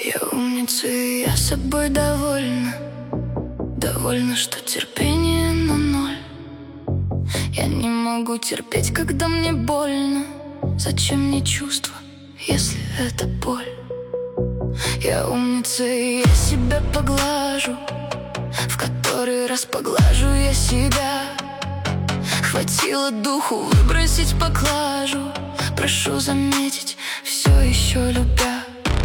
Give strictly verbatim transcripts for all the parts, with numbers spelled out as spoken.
Я умница, и я собой довольна. Довольна, что терпение на ноль. Я не могу терпеть, когда мне больно. Зачем мне чувства, если это боль? Я умница, и я себя поглажу. В который раз поглажу я себя. Хватило духу выбросить поклажу. Прошу заметить, все еще любя.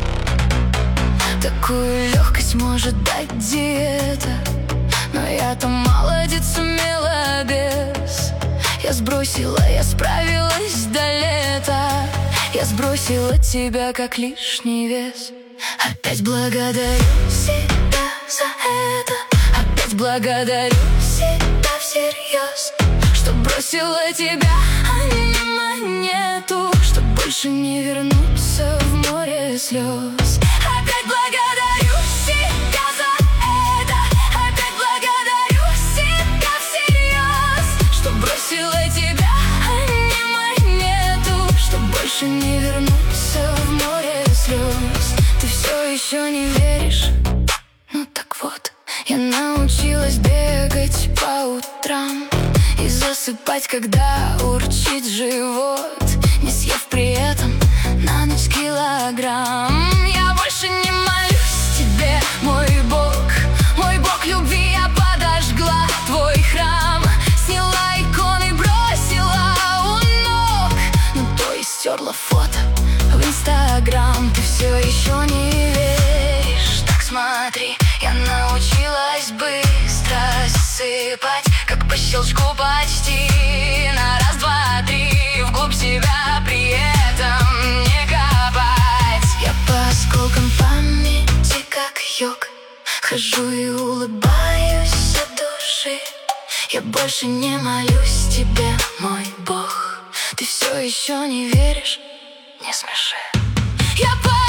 Такую легкость может дать диета, но я-то молодец, умела без. Я сбросила, я справилась до лета. Я сбросила тебя, как лишний вес. Опять благодарю себя за это. Опять благодарю себя всерьез, что бросила тебя, а не монету, чтоб больше не вернуться в море слез. Опять благодарю себя за это. Опять благодарю себя всерьез, что бросила тебя, а не монету, чтоб больше не вернуться в море слез. Ты все еще не веришь? Ну так вот, я научилась бегать по утрам и засыпать, когда урчит живот, не съев при этом на ночь килограмм. Я больше не молюсь тебе, мой Бог. Мой Бог любви я подожгла твой храм. Сняла иконы, бросила у ног, ну то есть стерла фото в Инстаграм. Ты все еще не веришь? Так смотри, я научилась быстро засыпать, как по щелчку почти на раз, два, три. Вглубь себя при этом не копать. Я по осколкам памяти, как йог, хожу и улыбаюсь от души. Я больше не молюсь тебе, мой Бог. Ты все еще не веришь? Не смеши. Я по